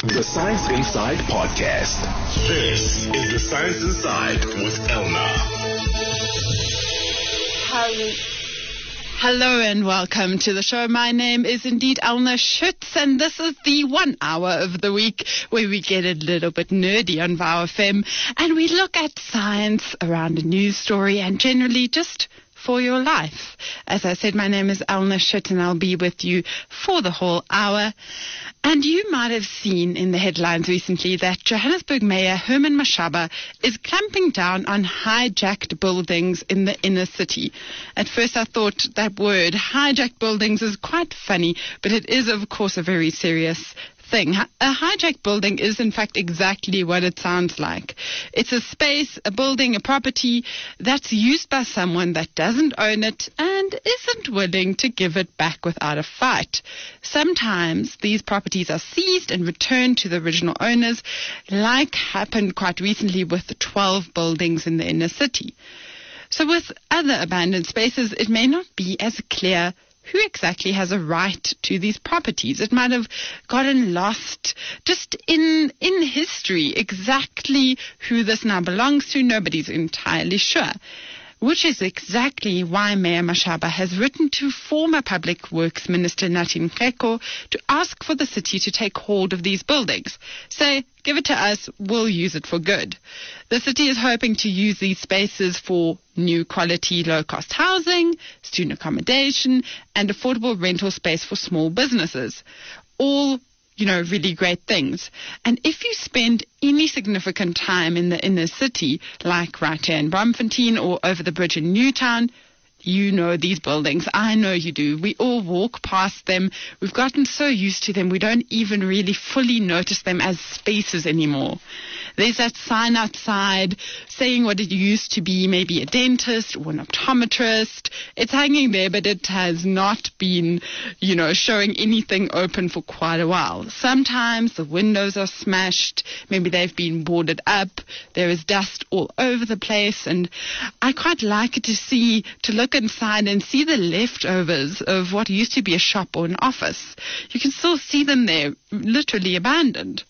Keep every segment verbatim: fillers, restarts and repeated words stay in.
The Science Inside Podcast. This is The Science Inside with Elna. Hello. Hello and welcome to the show. My name is indeed Elna Schutz, and this is the one hour of the week where we get a little bit nerdy on V O W F M and we look at science around a news story and generally just for your life. As I said, my name is Elna Schutz and I'll be with you for the whole hour. And you might have seen in the headlines recently that Johannesburg Mayor Herman Mashaba is clamping down on hijacked buildings in the inner city. At first I thought that word, hijacked buildings, is quite funny, but it is of course a very serious thing. A hijacked building is in fact exactly what it sounds like. It's a space, a building, a property that's used by someone that doesn't own it and isn't willing to give it back without a fight. Sometimes these properties are seized and returned to the original owners, like happened quite recently with the twelve buildings in the inner city. So with other abandoned spaces, it may not be as clear who exactly has a right to these properties. It might have gotten lost just in in history. Exactly who this now belongs to, nobody's entirely sure. Which is exactly why Mayor Mashaba has written to former Public Works Minister Nathi Nhleko to ask for the city to take hold of these buildings. Say, give it to us, we'll use it for good. The city is hoping to use these spaces for new quality, low-cost housing, student accommodation, and affordable rental space for small businesses. All you know, really great things. And if you spend any significant time in the inner city, like right here in Braamfontein or over the bridge in Newtown, you know these buildings. I know you do. We all walk past them. We've gotten so used to them, we don't even really fully notice them as spaces anymore. There's that sign outside saying what it used to be, maybe a dentist or an optometrist. It's hanging there, but it has not been, you know, showing anything open for quite a while. Sometimes the windows are smashed. Maybe they've been boarded up. There is dust all over the place. And I quite like to see, to look inside and see the leftovers of what used to be a shop or an office. You can still see them there, literally abandoned.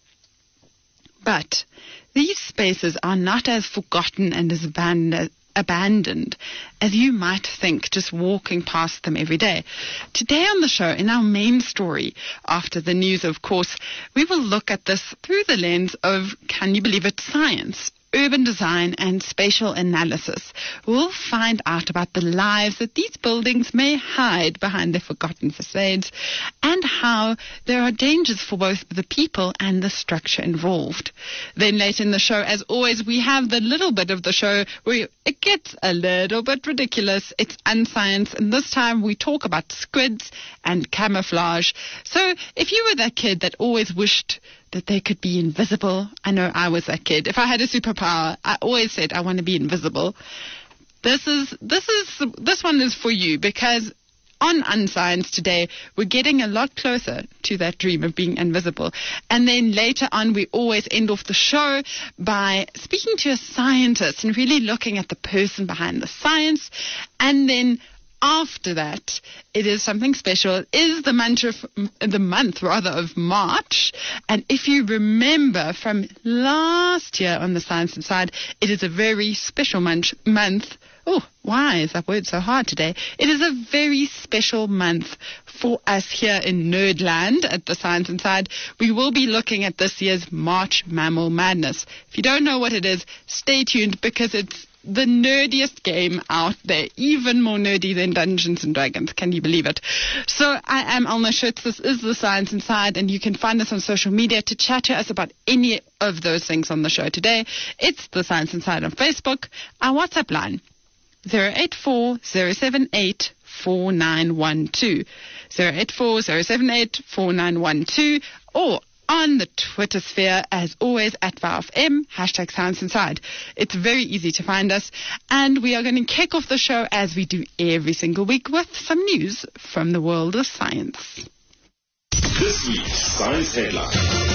But these spaces are not as forgotten and as abandoned, abandoned as you might think just walking past them every day. Today on the show, in our main story, after the news, of course, we will look at this through the lens of, can you believe it, science, urban design and spatial analysis. We'll find out about the lives that these buildings may hide behind their forgotten facades and how there are dangers for both the people and the structure involved. Then later in the show, as always, we have the little bit of the show where it gets a little bit ridiculous. It's unscience, and this time we talk about squids and camouflage. So if you were that kid that always wished that they could be invisible. I know I was that kid. If I had a superpower, I always said I want to be invisible. This is this is this one is for you, because on Unscience today, we're getting a lot closer to that dream of being invisible. And then later on, we always end off the show by speaking to a scientist and really looking at the person behind the science. And then after that, it is something special. It is the month, of, the month rather of March. And if you remember from last year on the Science Inside, it is a very special month. month. Oh, why is that word so hard today? It is a very special month for us here in Nerdland at the Science Inside. We will be looking at this year's March Mammal Madness. If you don't know what it is, stay tuned, because it's the nerdiest game out there, even more nerdy than Dungeons and Dragons. Can you believe it? So I am Elna Schutz. This is the Science Inside, and you can find us on social media to chat to us about any of those things on the show today. It's the Science Inside on Facebook. Our WhatsApp line, zero eight four, zero seven eight, four nine one two. zero eight four, zero seven eight, four nine one two. Or on the Twitter sphere, as always, at V O W F M, hashtag Science Inside. It's very easy to find us. And we are going to kick off the show, as we do every single week, with some news from the world of science. This week's Science Headline.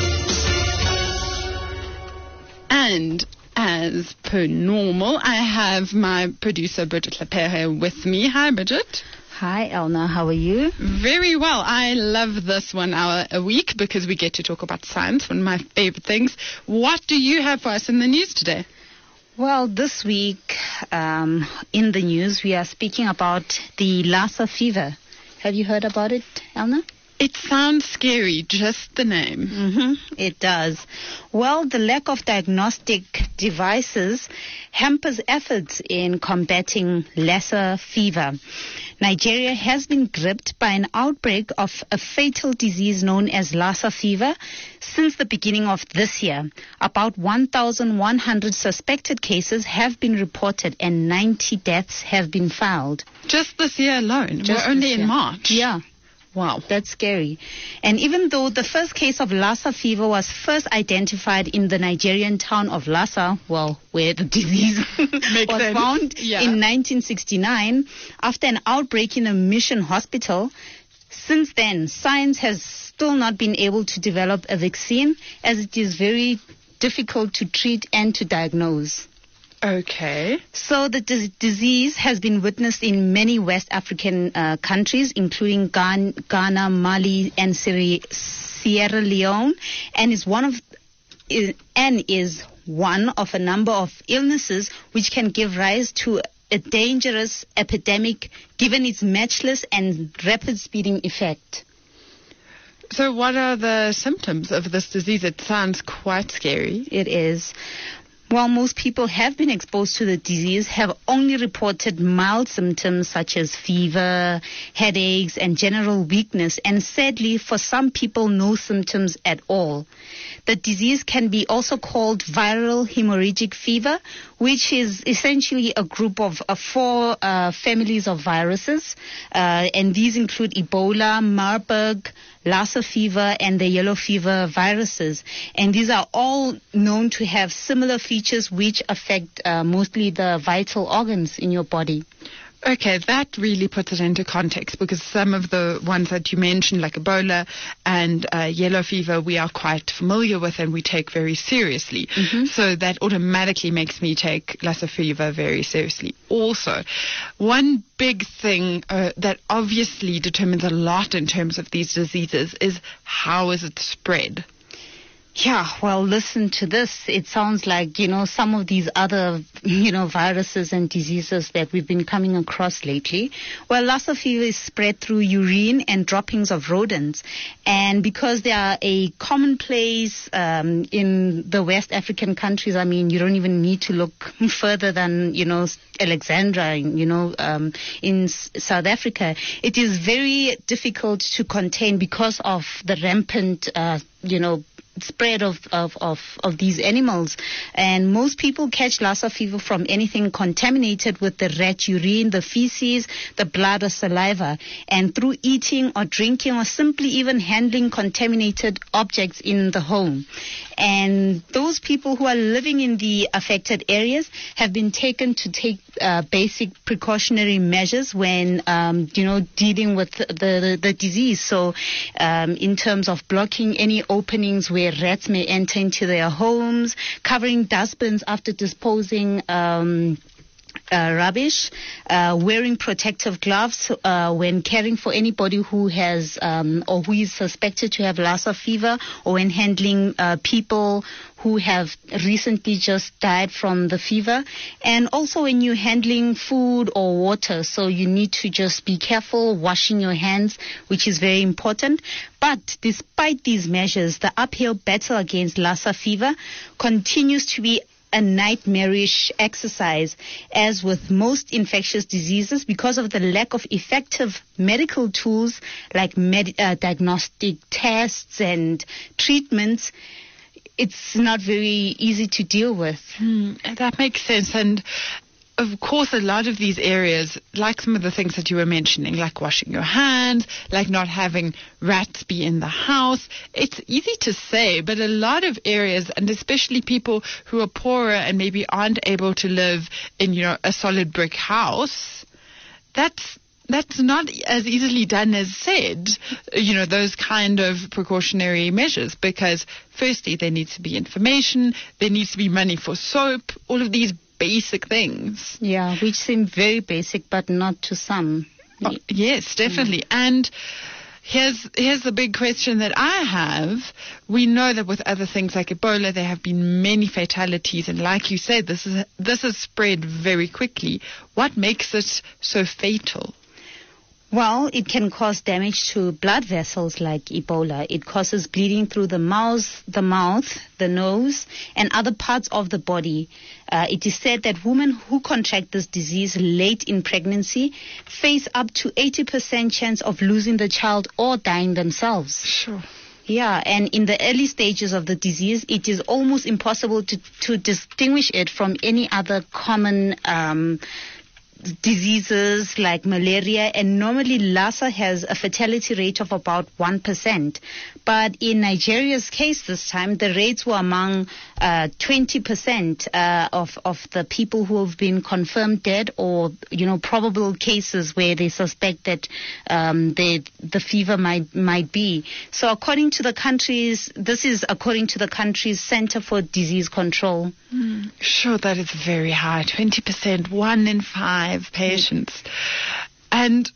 And as per normal, I have my producer, Bridget Lepere, with me. Hi, Bridget. Hi, Elna. How are you? Very well. I love this one hour a week because we get to talk about science, one of my favorite things. What do you have for us in the news today? Well, this week um, in the news, we are speaking about the Lassa fever. Have you heard about it, Elna? It sounds scary, just the name. Mm-hmm, it does. Well, the lack of diagnostic devices hampers efforts in combating Lassa fever. Nigeria has been gripped by an outbreak of a fatal disease known as Lassa fever since the beginning of this year. About one thousand one hundred suspected cases have been reported and ninety deaths have been filed. Just this year alone? Just We're only in March? Yeah. Wow. That's scary. And even though the first case of Lassa fever was first identified in the Nigerian town of Lassa, well, where the disease was sense. found Yeah. in nineteen sixty-nine, after an outbreak in a mission hospital, since then, science has still not been able to develop a vaccine, as it is very difficult to treat and to diagnose. Okay. So the dis- disease has been witnessed in many West African uh, countries, including Ghana, Ghana, Mali, and Sierra, Sierra Leone, and is one of is, and is one of a number of illnesses which can give rise to a dangerous epidemic, given its matchless and rapid spreading effect. So, what are the symptoms of this disease? It sounds quite scary. It is. While most people have been exposed to the disease, have only reported mild symptoms such as fever, headaches, and general weakness, and sadly, for some people, no symptoms at all. The disease can be also called viral hemorrhagic fever, which is essentially a group of uh, four uh, families of viruses, uh, and these include Ebola, Marburg, Lassa fever, and the yellow fever viruses. And these are all known to have similar features which affect uh, mostly the vital organs in your body. Okay, that really puts it into context because some of the ones that you mentioned, like Ebola and uh, yellow fever, we are quite familiar with and we take very seriously. Mm-hmm. So that automatically makes me take Lassa fever very seriously. Also, one big thing uh, that obviously determines a lot in terms of these diseases is how is it spread? Yeah, well, listen to this. It sounds like, you know, some of these other, you know, viruses and diseases that we've been coming across lately. Well, Lassa fever is spread through urine and droppings of rodents. And because they are a commonplace um, in the West African countries, I mean, you don't even need to look further than, you know, Alexandra, you know, um, in S- South Africa. It is very difficult to contain because of the rampant, uh, you know, spread of, of, of, of these animals. And most people catch Lassa fever from anything contaminated with the rat urine, the feces, the blood or saliva, and through eating or drinking or simply even handling contaminated objects in the home. And those people who are living in the affected areas have been taken to take uh, basic precautionary measures when, um, you know, dealing with the, the, the disease. So um, in terms of blocking any openings where rats may enter into their homes, covering dustbins after disposing um, uh, rubbish, uh, wearing protective gloves uh, when caring for anybody who has um, or who is suspected to have Lassa fever, or when handling uh, people who have recently just died from the fever, and also when you're handling food or water. So you need to just be careful washing your hands, which is very important. But despite these measures, the uphill battle against Lassa fever continues to be a nightmarish exercise, as with most infectious diseases, because of the lack of effective medical tools like med- uh, diagnostic tests and treatments. It's not very easy to deal with. Hmm, that makes sense. And of course, a lot of these areas, like some of the things that you were mentioning, like washing your hands, like not having rats be in the house, it's easy to say, but a lot of areas, and especially people who are poorer and maybe aren't able to live in, you know, a solid brick house, that's That's not as easily done as said, you know, those kind of precautionary measures, because firstly, there needs to be information, there needs to be money for soap, all of these basic things. Yeah, which seem very basic, but not to some. Oh, yes, definitely. Mm. And here's here's the big question that I have. We know that with other things like Ebola, there have been many fatalities, and like you said, this is this has spread very quickly. What makes it so fatal? Well, it can cause damage to blood vessels like Ebola. It causes bleeding through the mouth, the mouth, the nose, and other parts of the body. Uh, it is said that women who contract this disease late in pregnancy face up to eighty percent chance of losing the child or dying themselves. Sure. Yeah, and in the early stages of the disease, it is almost impossible to, to distinguish it from any other common um diseases like malaria, and normally Lassa has a fatality rate of about one percent. But in Nigeria's case this time, the rates were among uh, twenty percent uh, of, of the people who have been confirmed dead, or, you know, probable cases where they suspect that um, they, the fever might, might be. So according to the country's, this is according to the country's Center for Disease Control. Mm, sure, that is very high. twenty percent, one in five patients. And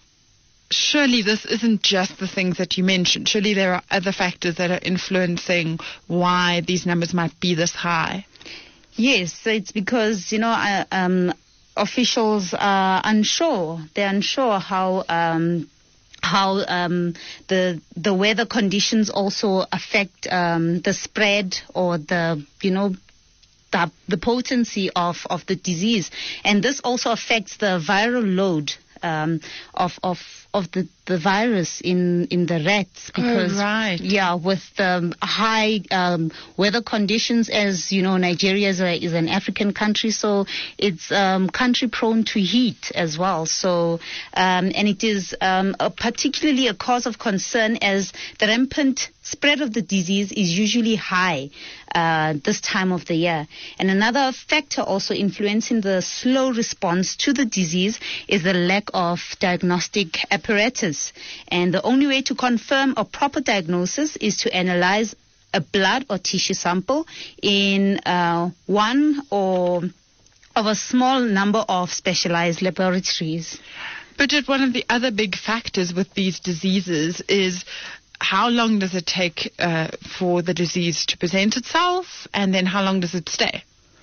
surely this isn't just the things that you mentioned. Surely there are other factors that are influencing why these numbers might be this high. Yes, so it's because, you know, uh, um, officials are unsure. They're unsure how um, how um, the the weather conditions also affect um, the spread or the, you know, The, the potency of, of the disease. And this also affects the viral load um, of of of the, the virus in, in the rats. Because, oh, right. Yeah, with the high um, weather conditions, as you know, Nigeria is, a, is an African country, so it's um, country prone to heat as well. So, um, and it is um, a particularly a cause of concern, as the rampant spread of the disease is usually high uh, this time of the year. And another factor also influencing the slow response to the disease is the lack of diagnostic apparatus. And the only way to confirm a proper diagnosis is to analyze a blood or tissue sample in uh, one or of a small number of specialized laboratories. Bridget, one of the other big factors with these diseases is how long does it take uh, for the disease to present itself, and then how long does it stay?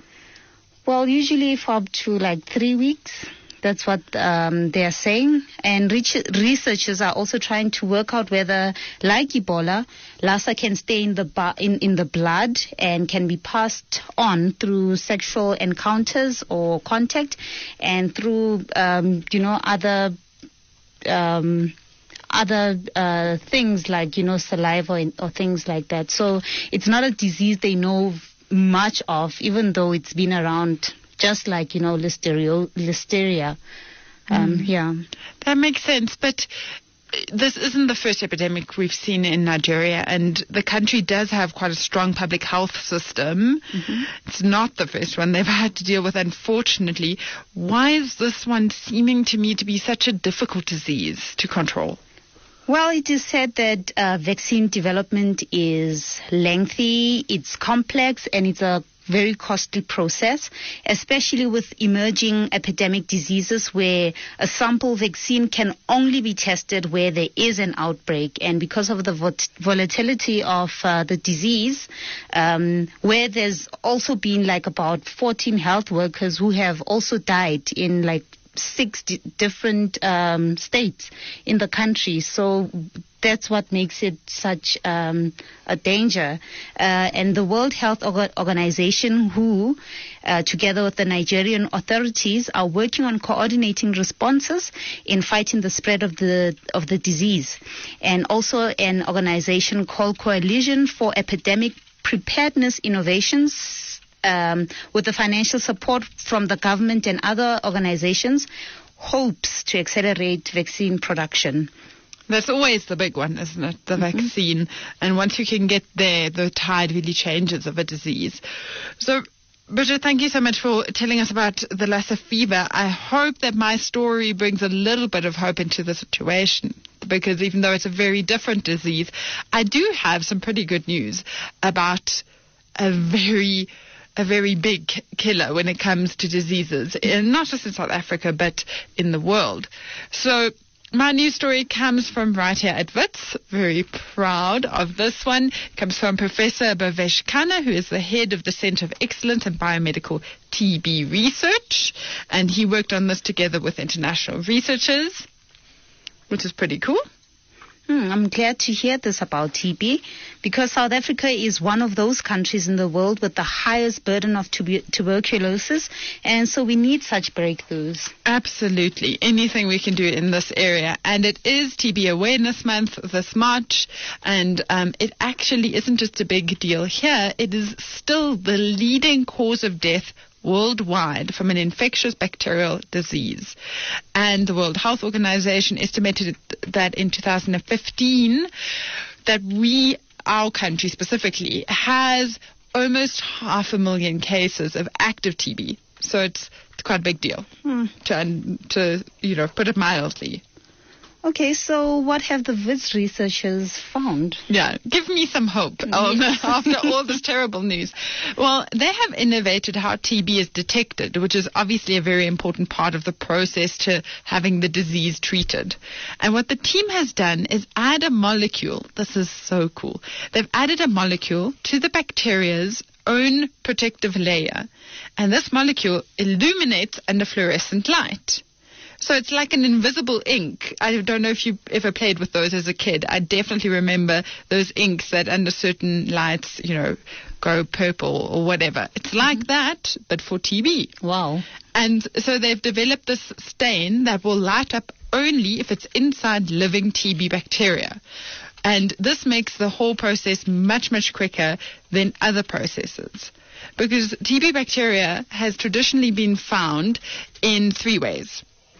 Well, usually for up to like three weeks. That's what um, they are saying. And researchers are also trying to work out whether, like Ebola, Lassa can stay in the bu- in, in the blood and can be passed on through sexual encounters or contact, and through, um, you know, other um, other uh, things like, you know, saliva or, or things like that. So it's not a disease they know much of, even though it's been around, just like, you know, listeria. listeria. Um, mm. Yeah. That makes sense. But this isn't the first epidemic we've seen in Nigeria, and the country does have quite a strong public health system. Mm-hmm. It's not the first one they've had to deal with, unfortunately. Why is this one seeming to me to be such a difficult disease to control? Well, it is said that uh, vaccine development is lengthy, it's complex, and it's a very costly process, especially with emerging epidemic diseases where a sample vaccine can only be tested where there is an outbreak. And because of the vot- volatility of uh, the disease, um, where there's also been like about fourteen health workers who have also died in like six d- different um, states in the country. So that's what makes it such um, a danger. Uh, and the World Health Org- Organization, W H O, uh, together with the Nigerian authorities, are working on coordinating responses in fighting the spread of the of the disease. And also an organization called Coalition for Epidemic Preparedness Innovations, Um, with the financial support from the government and other organizations, hopes to accelerate vaccine production. That's always the big one, isn't it? The Mm-hmm. vaccine. And once you can get there, the tide really changes of a disease. So, Bridget, thank you so much for telling us about the Lassa fever. I hope that my story brings a little bit of hope into the situation, because even though it's a very different disease, I do have some pretty good news about a very a very big killer when it comes to diseases, and not just in South Africa, but in the world. So my news story comes from right here at Wits. Very proud of this one. It comes from Professor Bhavesh Khanna, who is the head of the Center of Excellence in Biomedical T B Research. And he worked on this together with international researchers, which is pretty cool. Hmm, I'm glad to hear this about T B, because South Africa is one of those countries in the world with the highest burden of tuber- tuberculosis, and so we need such breakthroughs. Absolutely. Anything we can do in this area. And it is T B Awareness Month this March, and um, it actually isn't just a big deal here. It is still the leading cause of death worldwide from an infectious bacterial disease. And the World Health Organization estimated that in two thousand fifteen that we, our country specifically, has almost half a million cases of active T B. So it's, it's quite a big deal, hmm. to, to, you know, put it mildly. Okay, so what have the Wits researchers found? Yeah, give me some hope um, after all this terrible news. Well, they have innovated how T B is detected, which is obviously a very important part of the process to having the disease treated. And what the team has done is add a molecule. This is so cool. They've added a molecule to the bacteria's own protective layer. And this molecule illuminates under fluorescent light. So it's like an invisible ink. I don't know if you ever played with those as a kid. I definitely remember those inks that under certain lights, you know, go purple or whatever. It's like mm-hmm. that, but for T B. Wow. And so they've developed this stain that will light up only if it's inside living T B bacteria. And this makes the whole process much, much quicker than other processes. Because T B bacteria has traditionally been found in three ways.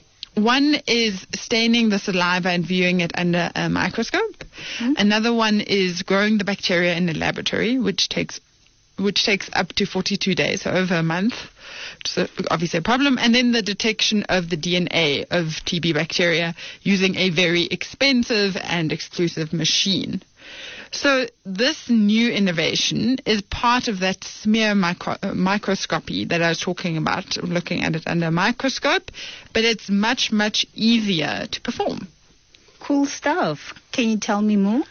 One is staining the saliva and viewing it under a microscope. Mm-hmm. Another one is growing the bacteria in a laboratory, which takes which takes up to forty-two days, so over a month. So obviously a problem. And then the detection of the D N A of T B bacteria using a very expensive and exclusive machine. So this new innovation is part of that smear micro- uh, microscopy that I was talking about, looking at it under a microscope, but it's much, much easier to perform. Cool stuff. Can you tell me more?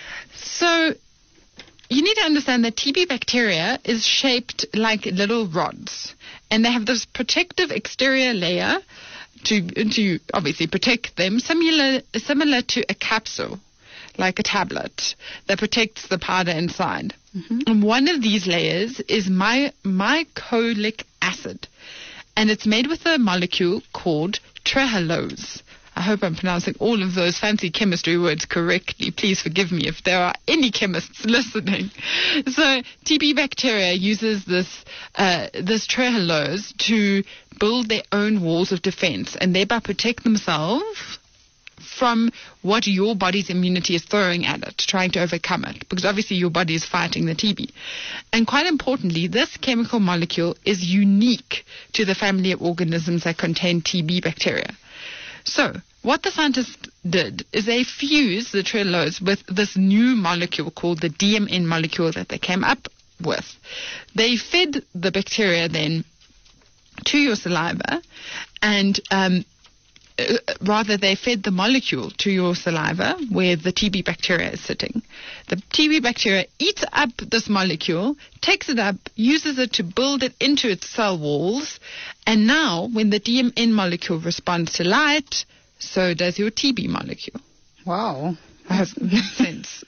So you need to understand that T B bacteria is shaped like little rods, and they have this protective exterior layer to, to obviously protect them, similar, similar to a capsule, like a tablet, that protects the powder inside. Mm-hmm. And one of these layers is my, mycolic acid, and it's made with a molecule called trehalose. I hope I'm pronouncing all of those fancy chemistry words correctly. Please forgive me if there are any chemists listening. So T B bacteria uses this uh, this trehalose to build their own walls of defense and thereby protect themselves from what your body's immunity is throwing at it, trying to overcome it, because obviously your body is fighting the T B. And quite importantly, this chemical molecule is unique to the family of organisms that contain T B bacteria. So what the scientists did is they fused the trehalose with this new molecule called the D M N molecule that they came up with. They fed the bacteria then to your saliva, and um, Uh, rather they fed the molecule to your saliva where the T B bacteria is sitting. The T B bacteria eats up this molecule, takes it up, uses it to build it into its cell walls, and now when the D M N molecule responds to light, so does your T B molecule. Wow. I hope that makes sense.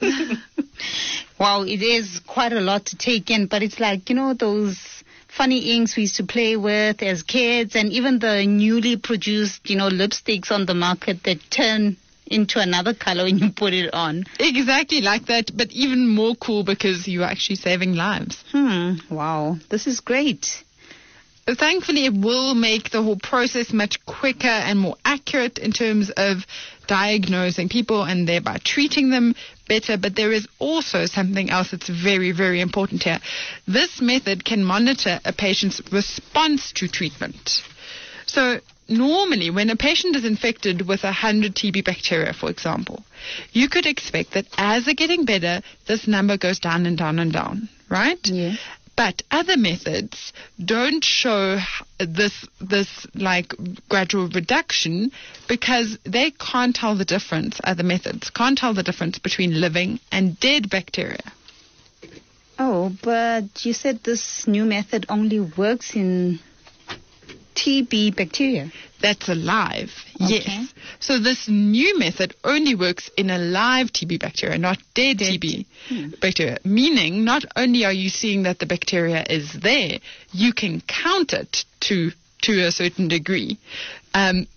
Wow, it is quite a lot to take in, but it's like, you know, those funny inks we used to play with as kids, and even the newly produced, you know, lipsticks on the market that turn into another color when you put it on. Exactly like that, but even more cool because you're actually saving lives. Hmm. Wow. This is great. Thankfully, it will make the whole process much quicker and more accurate in terms of diagnosing people and thereby treating them better. But there is also something else that's very, very important here. This method can monitor a patient's response to treatment. So normally, when a patient is infected with one hundred T B bacteria, for example, you could expect that as they're getting better, this number goes down and down and down, right? Yeah. But other methods don't show this, this like gradual reduction because they can't tell the difference, other methods can't tell the difference between living and dead bacteria. Oh, but you said this new method only works in T B bacteria. That's alive, Okay. yes. So this new method only works in a live T B bacteria, not dead, Dead. T B Hmm. bacteria. Meaning, not only are you seeing that the bacteria is there, you can count it to to a certain degree. Um,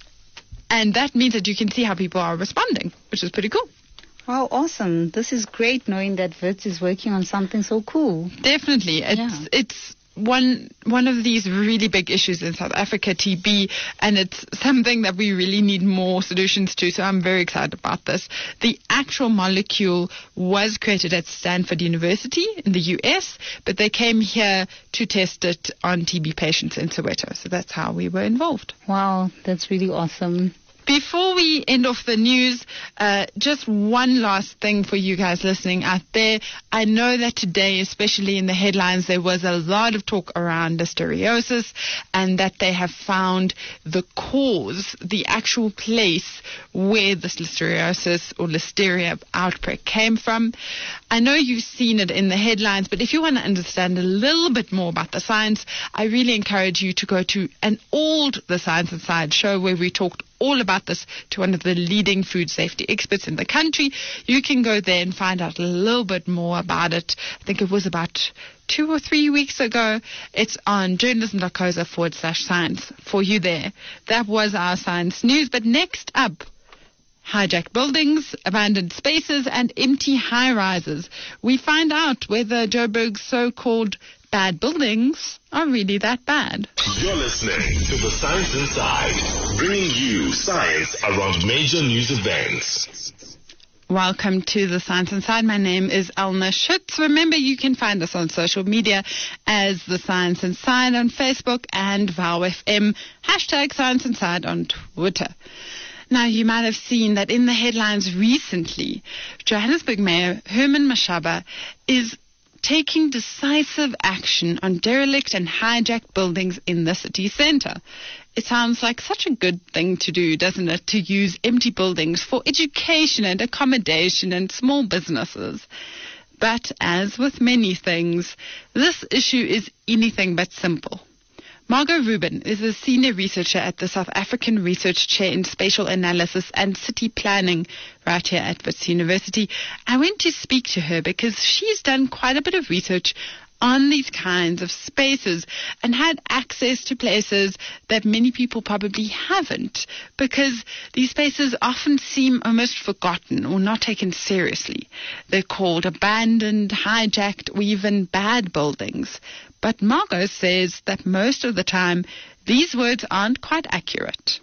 and that means that you can see how people are responding, which is pretty cool. Wow, awesome. This is great knowing that Wits is working on something so cool. Definitely. It's Yeah. it's one one of these really big issues in South Africa, T B, and it's something that we really need more solutions to, so I'm very excited about this. The actual molecule was created at Stanford University in the U S, but they came here to test it on T B patients in Soweto, so that's how we were involved. Wow, that's really awesome. Before we end off the news, uh, just one last thing for you guys listening out there. I know that today, especially in the headlines, there was a lot of talk around listeriosis and that they have found the cause, the actual place where this listeriosis or listeria outbreak came from. I know you've seen it in the headlines, but if you want to understand a little bit more about the science, I really encourage you to go to an old The Science Inside show where we talked all about this to one of the leading food safety experts in the country. You can go there and find out a little bit more about it. I think it was about two or three weeks ago. It's on journalism.coza forward slash science for you there. That was our science news. But next up, hijacked buildings, abandoned spaces, and empty high-rises. We find out whether Joburg's so-called bad buildings are really that bad. You're listening to The Science Inside, bringing you science around major news events. Welcome to The Science Inside. My name is Elna Schutz. Remember, you can find us on social media as The Science Inside on Facebook and Vow F M, hashtag Science Inside on Twitter. Now, you might have seen that in the headlines recently, Johannesburg Mayor Herman Mashaba is taking decisive action on derelict and hijacked buildings in the city centre. It sounds like such a good thing to do, doesn't it, to use empty buildings for education and accommodation and small businesses. But as with many things, this issue is anything but simple. Margot Rubin is a senior researcher at the South African Research Chair in Spatial Analysis and City Planning right here at Wits University. I went to speak to her because she's done quite a bit of research on these kinds of spaces and had access to places that many people probably haven't, because these spaces often seem almost forgotten or not taken seriously. They're called abandoned, hijacked, or even bad buildings. But Margot says that most of the time, these words aren't quite accurate.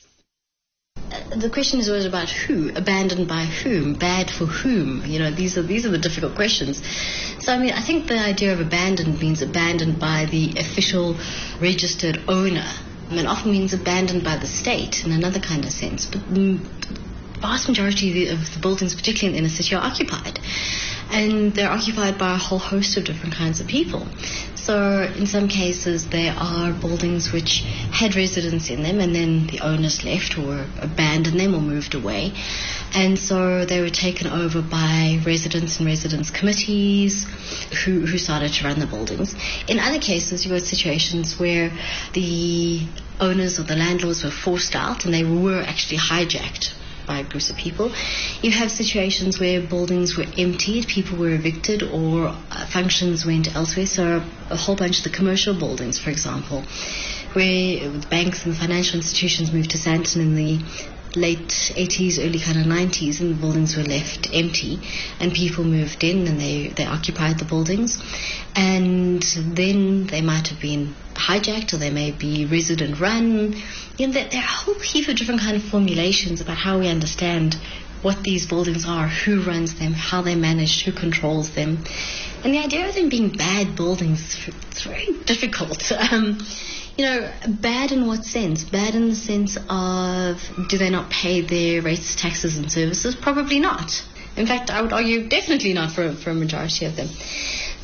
The question is always about who, abandoned by whom, bad for whom. You know, these are these are the difficult questions. So, I mean, I think the idea of abandoned means abandoned by the official registered owner. I mean, often means abandoned by the state in another kind of sense. But the vast majority of the buildings, particularly in the inner city, are occupied. And they're occupied by a whole host of different kinds of people. So in some cases there are buildings which had residents in them and then the owners left or abandoned them or moved away. And so they were taken over by residents and residents committees who, who started to run the buildings. In other cases, you had situations where the owners or the landlords were forced out and they were actually hijacked by groups of people. You have situations where buildings were emptied, people were evicted, or uh, functions went elsewhere. So a whole bunch of the commercial buildings, for example, where banks and financial institutions moved to Sandton in the late eighties, early kind of nineties, and the buildings were left empty, and people moved in and they, they occupied the buildings. And then they might have been hijacked, or they may be resident run. You know, there, there are a whole heap of different kind of formulations about how we understand what these buildings are, who runs them, how they're managed, who controls them. And the idea of them being bad buildings, it's very difficult. Um, you know, bad in what sense? Bad in the sense of, do they not pay their rates, taxes and services? Probably not. In fact, I would argue definitely not for, for a majority of them.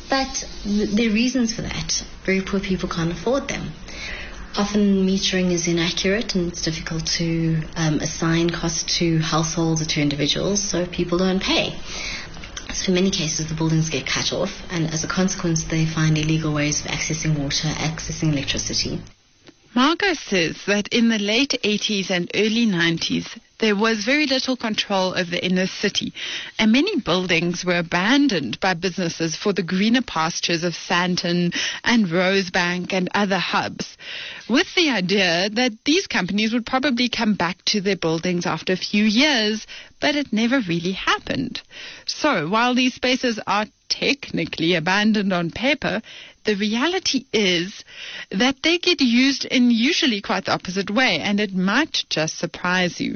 But th- there are reasons for that. Very poor people can't afford them. Often metering is inaccurate and it's difficult to um, assign costs to households or to individuals, so people don't pay. So in many cases the buildings get cut off, and as a consequence they find illegal ways of accessing water, accessing electricity. Margot says that in the late eighties and early nineties, there was very little control over the inner city, and many buildings were abandoned by businesses for the greener pastures of Sandton and Rosebank and other hubs, with the idea that these companies would probably come back to their buildings after a few years, but it never really happened. So while these spaces are technically abandoned on paper, the reality is that they get used in usually quite the opposite way, and it might just surprise you.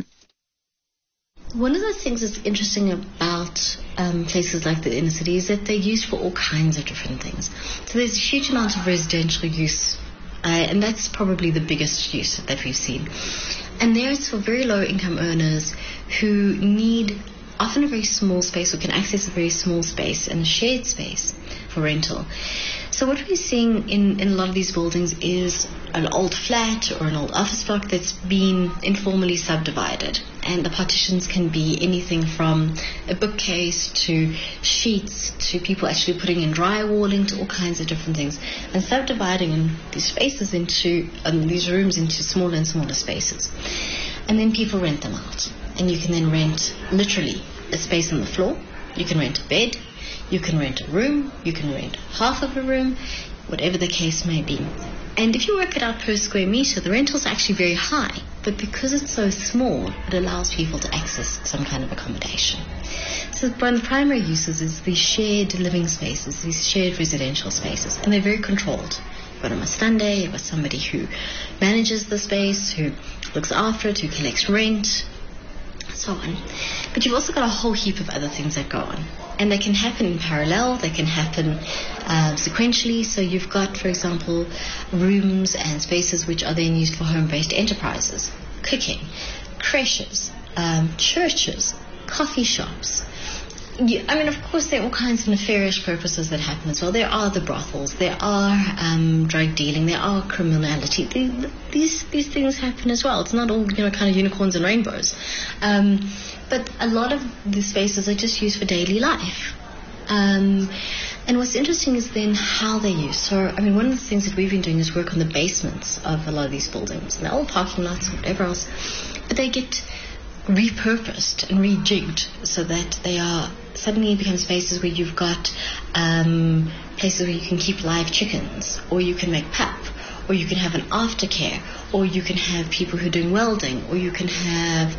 One of the things that's interesting about um, places like the inner city is that they're used for all kinds of different things. So there's a huge amount of residential use, uh, and that's probably the biggest use that we've seen. And there's for very low income earners who need often a very small space or can access a very small space and a shared space for rental. So what we're seeing in, in a lot of these buildings is an old flat or an old office block that's been informally subdivided. And the partitions can be anything from a bookcase to sheets to people actually putting in drywalling to all kinds of different things. And subdividing in these spaces into, um, these rooms into smaller and smaller spaces. And then people rent them out. And you can then rent literally a space on the floor. You can rent a bed. You can rent a room, you can rent half of a room, whatever the case may be. And if you work it out per square meter, the rental's actually very high. But because it's so small, it allows people to access some kind of accommodation. So one of the primary uses is these shared living spaces, these shared residential spaces. And they're very controlled. You've got a Mastande, you've got somebody who manages the space, who looks after it, who collects rent, so on. But you've also got a whole heap of other things that go on. And they can happen in parallel, they can happen uh, sequentially. So you've got, for example, rooms and spaces which are then used for home-based enterprises, cooking, creches, um, churches, coffee shops. Yeah, I mean, of course, there are all kinds of nefarious purposes that happen as well. There are the brothels, there are um, drug dealing, there are criminality. They, these these things happen as well. It's not all, you know, kind of unicorns and rainbows. Um, but a lot of the spaces are just used for daily life. Um, and what's interesting is then how they're used. So, I mean, one of the things that we've been doing is work on the basements of a lot of these buildings. And they're all parking lots or whatever else. But they get repurposed and rejigged so that they are suddenly become spaces where you've got um, places where you can keep live chickens, or you can make pap, or you can have an aftercare, or you can have people who are doing welding, or you can have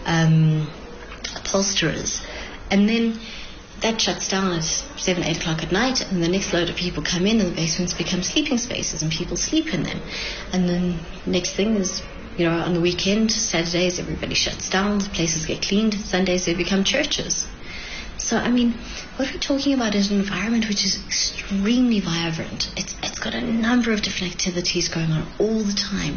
um, upholsterers. And then that shuts down at seven, eight o'clock at night, and the next load of people come in and the basements become sleeping spaces and people sleep in them. And then next thing is, you know, on the weekend, Saturdays, everybody shuts down, the places get cleaned, Sundays they become churches. So, I mean, what we're talking about is an environment which is extremely vibrant. It's It's got a number of different activities going on all the time.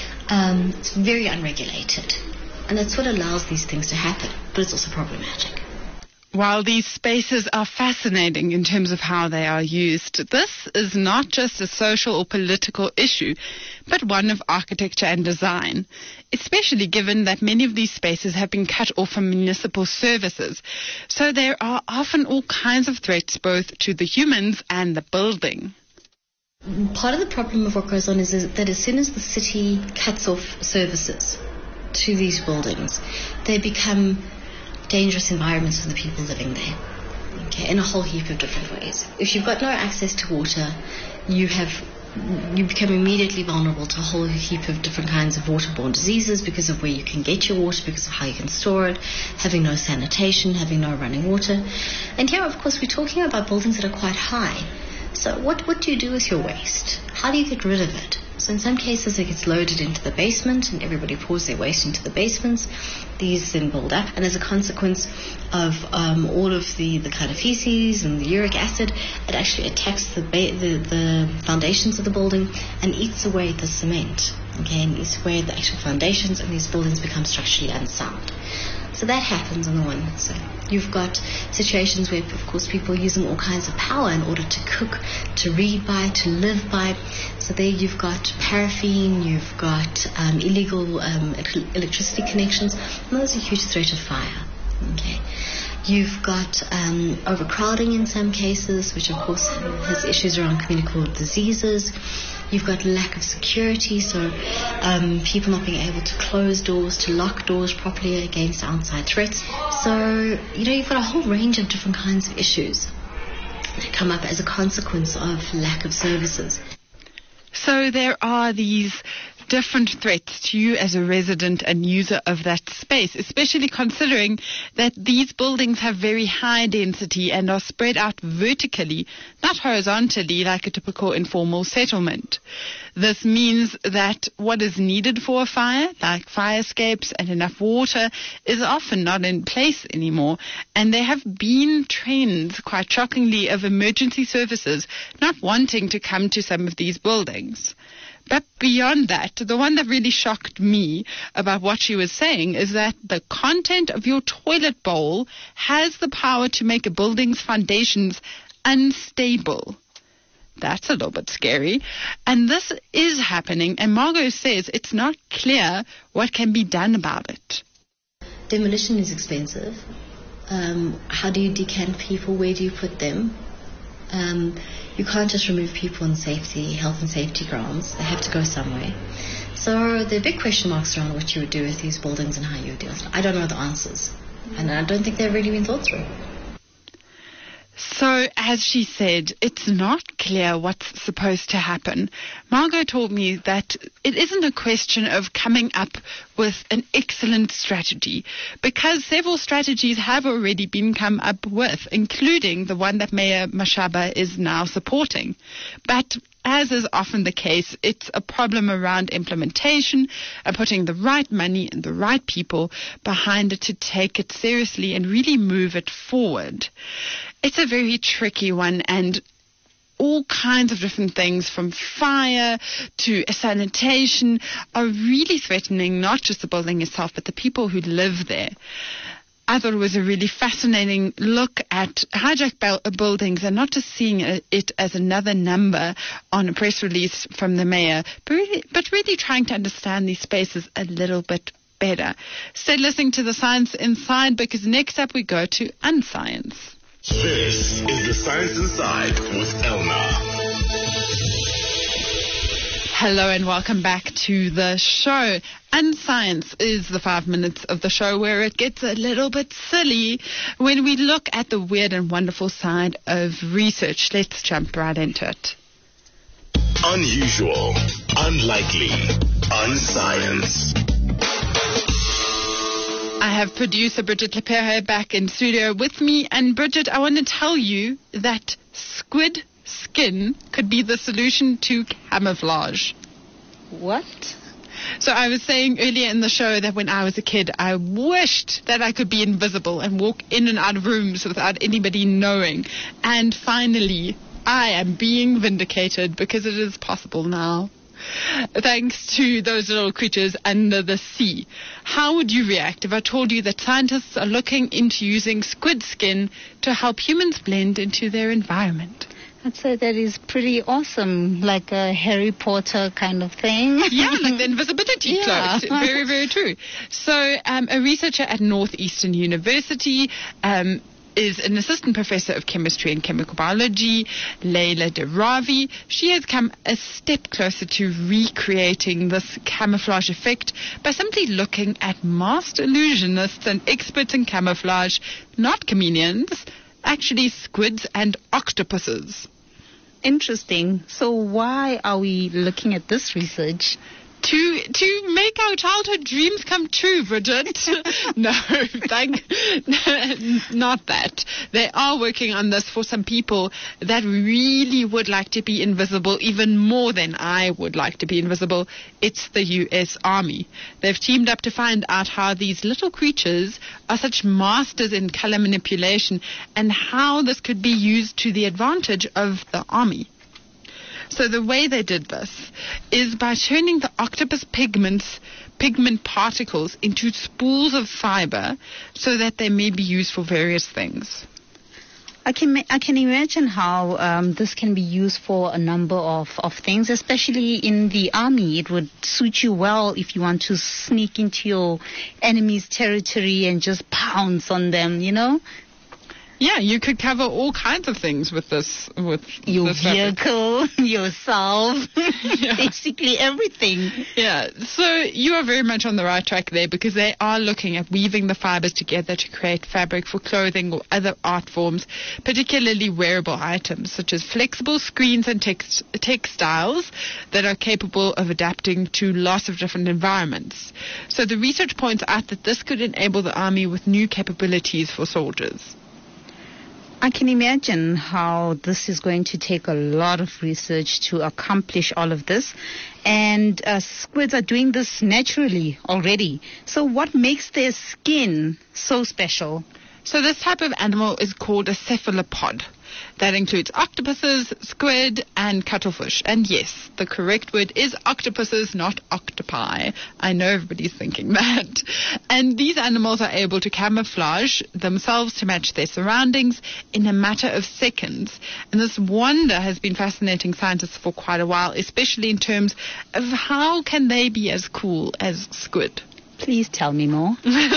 Um, it's very unregulated. And that's what allows these things to happen. But it's also problematic. While these spaces are fascinating in terms of how they are used, this is not just a social or political issue, but one of architecture and design, especially given that many of these spaces have been cut off from municipal services. So there are often all kinds of threats both to the humans and the building. Part of the problem of what goes on is, is that as soon as the city cuts off services to these buildings, they become dangerous environments for the people living there, okay, in a whole heap of different ways. If you've got no access to water, you have you become immediately vulnerable to a whole heap of different kinds of waterborne diseases because of where you can get your water, because of how you can store it, having no sanitation, having no running water. And here, of course, we're talking about buildings that are quite high. So what, what do you do with your waste? How do you get rid of it? So in some cases it gets loaded into the basement and everybody pours their waste into the basements. These then build up, and as a consequence of um, all of the, the kind of feces and the uric acid, it actually attacks the, ba- the the foundations of the building and eats away at the cement, okay, and eats away at the actual foundations, and these buildings become structurally unsound. So that happens on the one side. You've got situations where, of course, people are using all kinds of power in order to cook, to read by, to live by. So there you've got paraffin, you've got um, illegal um, electricity connections, and those are a huge threat of fire. Okay. You've got um, overcrowding in some cases, which of course has issues around communicable diseases. You've got lack of security, so um, people not being able to close doors, to lock doors properly against outside threats. So, you know, you've got a whole range of different kinds of issues that come up as a consequence of lack of services. So there are these different threats to you as a resident and user of that space, especially considering that these buildings have very high density and are spread out vertically, not horizontally like a typical informal settlement. This means that what is needed for a fire, like fire escapes and enough water, is often not in place anymore. And there have been trends, quite shockingly, of emergency services not wanting to come to some of these buildings. But beyond that, the one that really shocked me about what she was saying is that the content of your toilet bowl has the power to make a building's foundations unstable. That's a little bit scary. And this is happening, and Margot says it's not clear what can be done about it. Demolition is expensive. Um, how do you decant people? Where do you put them? Um, you can't just remove people on safety, health and safety grounds. They have to go somewhere. So there are big question marks around what you would do with these buildings and how you would deal with them. I don't know the answers. And I don't think they've really been thought through. So, as she said, it's not clear what's supposed to happen. Margot told me that it isn't a question of coming up with an excellent strategy, because several strategies have already been come up with, including the one that Mayor Mashaba is now supporting. But as is often the case, it's a problem around implementation and putting the right money and the right people behind it to take it seriously and really move it forward. It's a very tricky one, and all kinds of different things from fire to sanitation are really threatening not just the building itself, but the people who live there. I thought it was a really fascinating look at hijacked buildings and not just seeing it as another number on a press release from the mayor, but really, but really trying to understand these spaces a little bit better. Stay listening to The Science Inside, because next up we go to Unscience. This is The Science Inside with Elna. Hello and welcome back to the show. Unscience is the five minutes of the show where it gets a little bit silly when we look at the weird and wonderful side of research. Let's jump right into it. Unusual, unlikely, unscience. I have producer Bridget Lepere back in studio with me. And Bridget, I want to tell you that squid skin could be the solution to camouflage. What? So I was saying earlier in the show that when I was a kid, I wished that I could be invisible and walk in and out of rooms without anybody knowing. And finally, I am being vindicated because it is possible now. Thanks to those little creatures under the sea. How would you react if I told you that scientists are looking into using squid skin to help humans blend into their environment? I'd say that is pretty awesome, like a Harry Potter kind of thing. Yeah, like the invisibility Yeah. cloak. Very, very true. So um, a researcher at Northeastern University um, is an assistant professor of chemistry and chemical biology, Leila Deravi. She has come a step closer to recreating this camouflage effect by simply looking at master illusionists and experts in camouflage, not chameleons, actually squids and octopuses. Interesting. So why are we looking at this research? To to make our childhood dreams come true, Bridget. No, thank, not that. They are working on this for some people that really would like to be invisible, even more than I would like to be invisible. It's the U S Army. They've teamed up to find out how these little creatures are such masters in color manipulation and how this could be used to the advantage of the Army. So the way they did this is by turning the octopus pigments, pigment particles into spools of fiber so that they may be used for various things. I can I can imagine how um, this can be used for a number of, of things, especially in the army. It would suit you well if you want to sneak into your enemy's territory and just pounce on them, you know? Yeah, you could cover all kinds of things with this. With your this vehicle, yourself, Yeah. basically everything. Yeah, so you are very much on the right track there because they are looking at weaving the fibers together to create fabric for clothing or other art forms, particularly wearable items such as flexible screens and text- textiles that are capable of adapting to lots of different environments. So the research points out that this could enable the army with new capabilities for soldiers. I can imagine how this is going to take a lot of research to accomplish all of this. And uh, squids are doing this naturally already. So what makes their skin so special? So this type of animal is called a cephalopod. That includes octopuses, squid, and cuttlefish. And yes, the correct word is octopuses, not octopi. I know everybody's thinking that. And these animals are able to camouflage themselves to match their surroundings in a matter of seconds. And this wonder has been fascinating scientists for quite a while, especially in terms of how can they be as cool as squid. Please tell me more.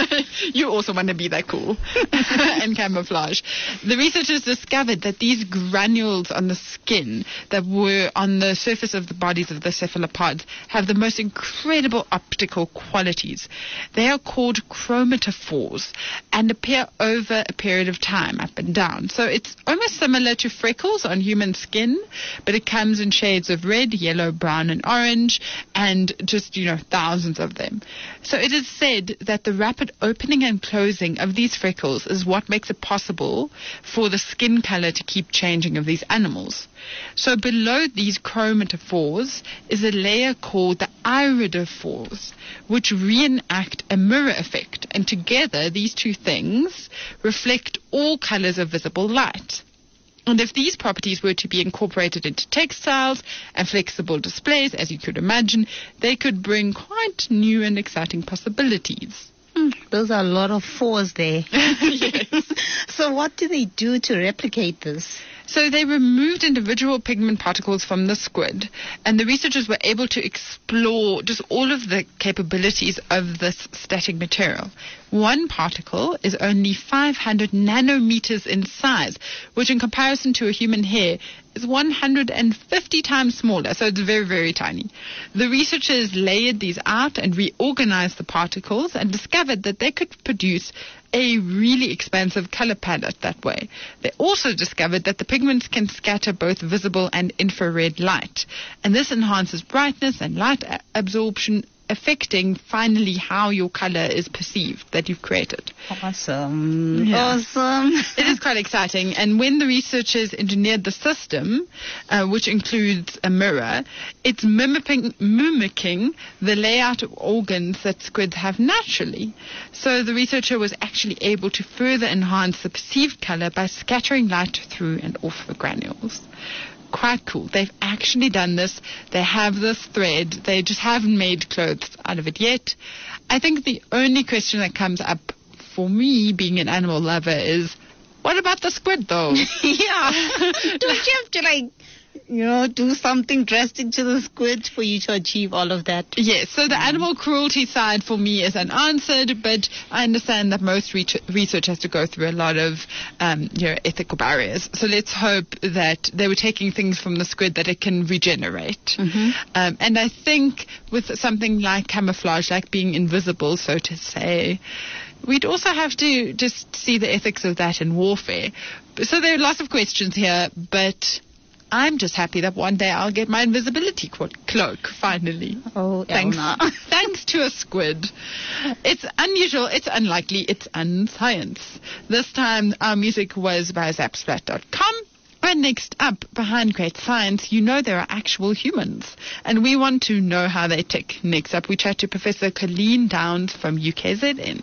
You also want to be that cool and camouflage. The researchers discovered that these granules on the skin that were on the surface of the bodies of the cephalopods have the most incredible optical qualities. They are called chromatophores and appear over a period of time, up and down. So it's almost similar to freckles on human skin, but it comes in shades of red, yellow, brown, and orange, and just, you know, thousands of them. So it is said that the rapid opening and closing of these freckles is what makes it possible for the skin color to keep changing of these animals. So below these chromatophores is a layer called the iridophores, which reenact a mirror effect. And together, these two things reflect all colors of visible light. And if these properties were to be incorporated into textiles and flexible displays, as you could imagine, they could bring quite new and exciting possibilities. Mm, those are a lot of fours there. Yes. So what do they do to replicate this? So they removed individual pigment particles from the squid, and the researchers were able to explore just all of the capabilities of this static material. One particle is only five hundred nanometers in size, which in comparison to a human hair is one hundred fifty times smaller, so it's very, very tiny. The researchers layered these out and reorganized the particles and discovered that they could produce a really expansive color palette that way. They also discovered that the pigments can scatter both visible and infrared light, and this enhances brightness and light a- absorption, affecting finally how your color is perceived that you've created. Awesome. Yeah. Awesome. It is quite exciting. And when the researchers engineered the system, uh, which includes a mirror, it's mimicking, mimicking the layout of organs that squids have naturally. So the researcher was actually able to further enhance the perceived color by scattering light through and off the granules. Quite cool. They've actually done this. They have this thread. They just haven't made clothes out of it yet. I think the only question that comes up for me, being an animal lover, is what about the squid, though? Yeah. Don't you have to, like, you know, do something drastic to the squid for you to achieve all of that? Yes, so the animal cruelty side for me is unanswered, but I understand that most re- research has to go through a lot of um, you know, ethical barriers. So let's hope that they were taking things from the squid that it can regenerate. Mm-hmm. Um, and I think with something like camouflage, like being invisible, so to say, we'd also have to just see the ethics of that in warfare. So there are lots of questions here, but I'm just happy that one day I'll get my invisibility qu- cloak, finally. Oh, thanks, Elna. thanks to a squid. It's unusual, it's unlikely, it's unscience. This time our music was by zapsplat dot com. And next up, behind great science, you know there are actual humans. And we want to know how they tick. Next up, we chat to Professor Colleen Downs from U K Z N.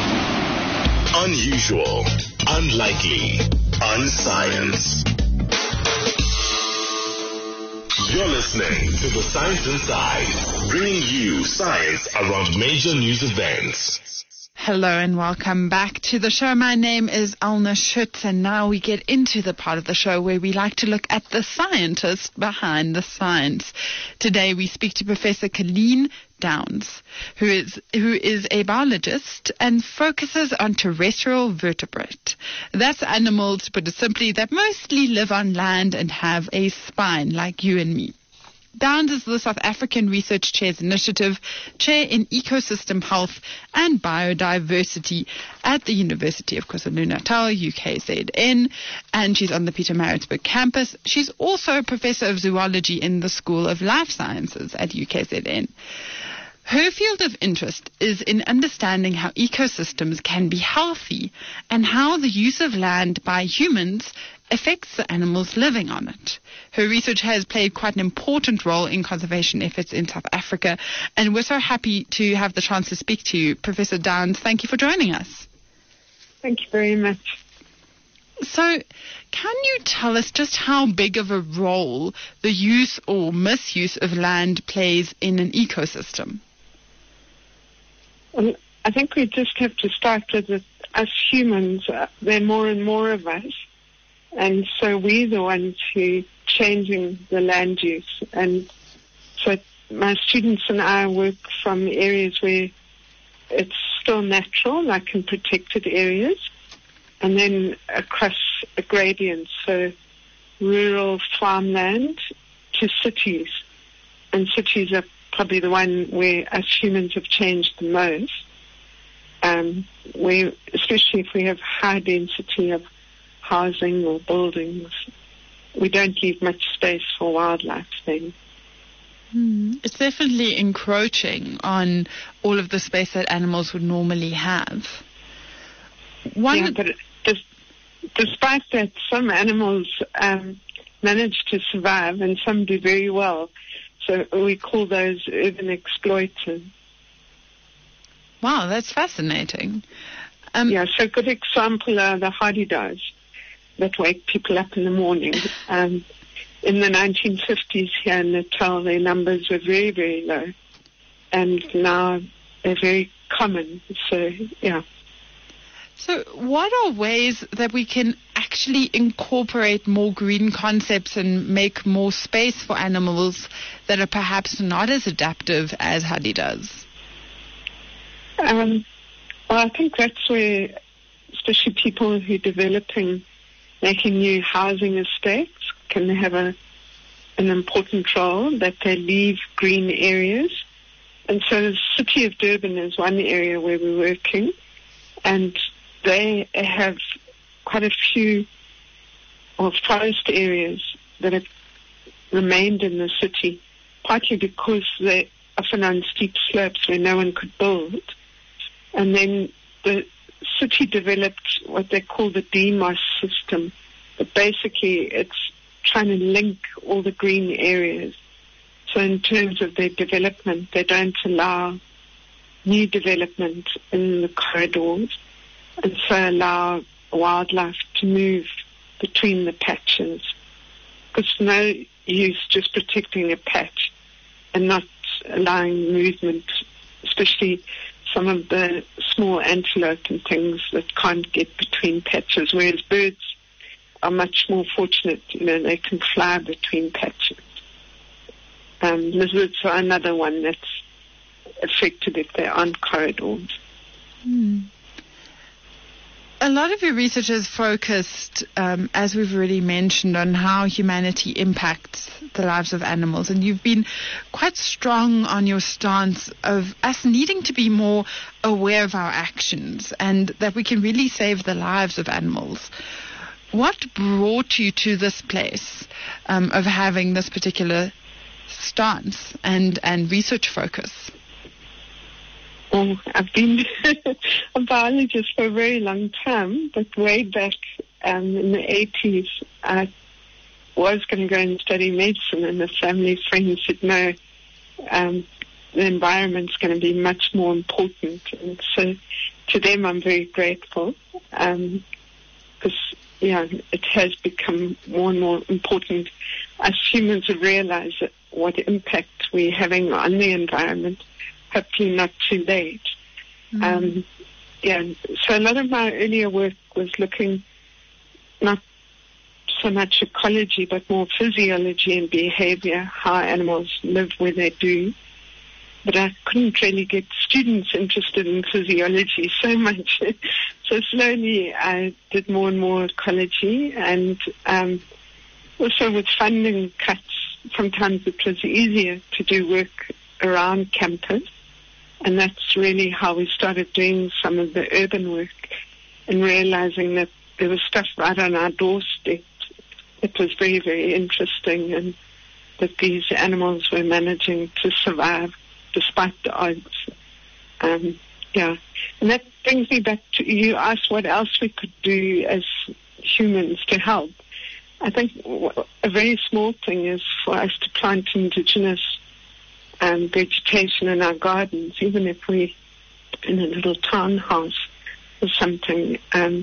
Unusual, unlikely, unscience. You're listening to The Science Inside, bringing you science around major news events. Hello and welcome back to the show. My name is Alna Schutz, and now we get into the part of the show where we like to look at the scientist behind the science. Today we speak to Professor Colleen Downs, who is who is a biologist and focuses on terrestrial vertebrate. That's animals, to put it simply, that mostly live on land and have a spine like you and me. Downs is the South African Research Chair's Initiative Chair in Ecosystem Health and Biodiversity at the University of KwaZulu-Natal, U K Z N, and she's on the Pietermaritzburg campus. She's also a professor of zoology in the School of Life Sciences at U K Z N. Her field of interest is in understanding how ecosystems can be healthy and how the use of land by humans affects the animals living on it. Her research has played quite an important role in conservation efforts in South Africa, and we're so happy to have the chance to speak to you. Professor Downs, thank you for joining us. Thank you very much. So, can you tell us just how big of a role the use or misuse of land plays in an ecosystem? Well, I think we just have to start with it. Us humans, uh, there are more and more of us. And so we're the ones who are changing the land use. And so my students and I work from areas where it's still natural, like in protected areas, and then across a gradient, so rural farmland to cities. And cities are probably the one where us humans have changed the most, um, where, especially if we have high density of housing or buildings, we don't leave much space for wildlife then. Hmm. It's definitely encroaching on all of the space that animals would normally have. One yeah, but it, des- despite that, some animals um, manage to survive and some do very well. So we call those urban exploiters. Wow, that's fascinating. Um, yeah, so a good example are the hardy-does that wake people up in the morning. Um, in the nineteen fifties here in Natal, their numbers were very, very low. And now they're very common. So, yeah. So what are ways that we can actually incorporate more green concepts and make more space for animals that are perhaps not as adaptive as hardy-does? Um, well, I think that's where, especially people who are developing making new housing estates can have a, an important role, that they leave green areas. And so the city of Durban is one area where we're working, and they have quite a few well, forest areas that have remained in the city, partly because they're often on steep slopes where no one could build. And then the city developed what they call the D M O S system, but basically it's trying to link all the green areas. So in terms of their development, they don't allow new development in the corridors, and so allow wildlife to move between the patches. Because no use just protecting a patch and not allowing movement, especially some of the small antelope and things that can't get between patches, whereas birds are much more fortunate. You know, they can fly between patches. Um, lizards are another one that's affected if they aren't corridors. Hmm. A lot of your research is focused, um, as we've already mentioned, on how humanity impacts the lives of animals. And you've been quite strong on your stance of us needing to be more aware of our actions and that we can really save the lives of animals. What brought you to this place um, of having this particular stance and, and research focus? Oh, I've been a biologist for a very long time, but way back um, in the eighties, I was going to go and study medicine, and a family friend said, no, um, the environment's going to be much more important. And so to them, I'm very grateful, because, um, yeah, it has become more and more important. us humans have realized that what impact we're having on the environment, hopefully not too late. Mm. Um, yeah, so a lot of my earlier work was looking not so much ecology, but more physiology and behavior, how animals live where they do. But I couldn't really get students interested in physiology so much. So slowly I did more and more ecology, and um, also with funding cuts, sometimes it was easier to do work around campus. And that's really how we started doing some of the urban work and realizing that there was stuff right on our doorstep. It was very, very interesting, and that these animals were managing to survive despite the odds. Um, yeah. And that brings me back to, you asked what else we could do as humans to help. I think a very small thing is for us to plant indigenous um, vegetation in our gardens, even if we in a little townhouse or something, because um,